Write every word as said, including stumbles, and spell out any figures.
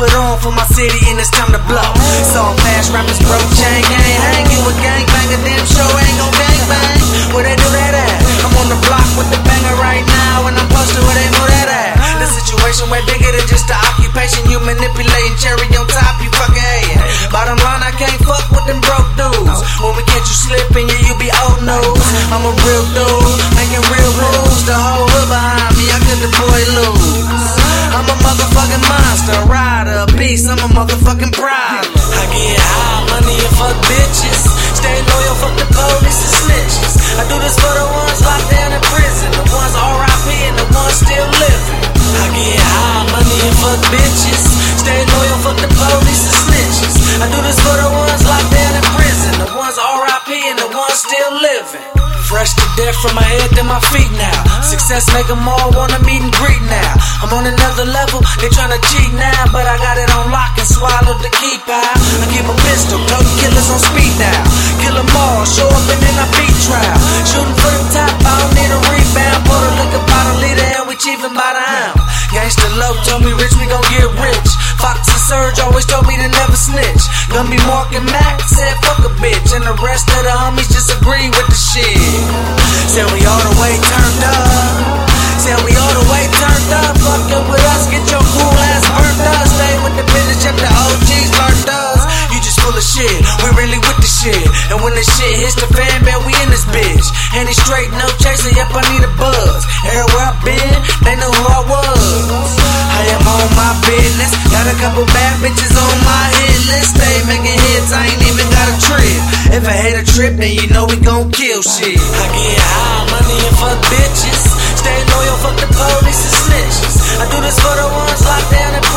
put on for my city and it's time to blow. Saw fast rappers broke chain gang, hang you a gangbanger, damn show ain't gon' gangbang. Where they do that at? I'm on the block with the banger right now, and I'm posted where they move that at. The situation way bigger than just the occupation. You manipulating, cherry on top, you fucking hating. Bottom line, I can't fuck with them broke dudes. When we catch you slipping, yeah, you be old news. I'm a real dude, making real moves. The whole hood behind me, I could the boy lose. I'm a motherfucking monster, rider, beast, I'm a motherfucking problem. I get high, money and fuck bitches. Stay loyal, fuck the police and snitches. I do this for the ones locked down in prison, the ones R I P and the ones still living. I get high, money and fuck bitches. Stay loyal, fuck the police and snitches. I do this for the ones locked down in prison, the ones R I P and the ones still living. Fresh to death from my head to my feet now. Success make them all wanna meet and greet now. I'm on another level, they tryna cheat now, but I got it on lock and swallowed the key pile. I keep a pistol, toting killers on speed dial. Kill them all, show up and then I beat trial. Shooting for the top, I don't need a rebound. Pour the liquor bottle leader and we chiefin' by the hound. Gangsta love told me rich, we gon' get rich. Fox and Surge always told me to never snitch. Gonna be Mark and Mac, said fuck a bitch. And the rest of the homies just agree with the shit. Said we all the way turned up. Said we all the way turned up. Fuckin' with us, get your cool ass burnt up. Stay with the business, check the O Gs learned us. You just full of shit, we really with the shit. And when the shit hits the fan, man, we in this bitch. And it's straight, no chaser, yep, I need a buzz. Everywhere I've been, they know who I was. I am on my business, got a couple bad bitches on my hit list. They making hits, I ain't even got a trip. If I hate a trip, then you know we gon' kill shit. I get high, money and fuck bitches. Stay loyal, fuck the police and snitches. I do this for the ones locked down in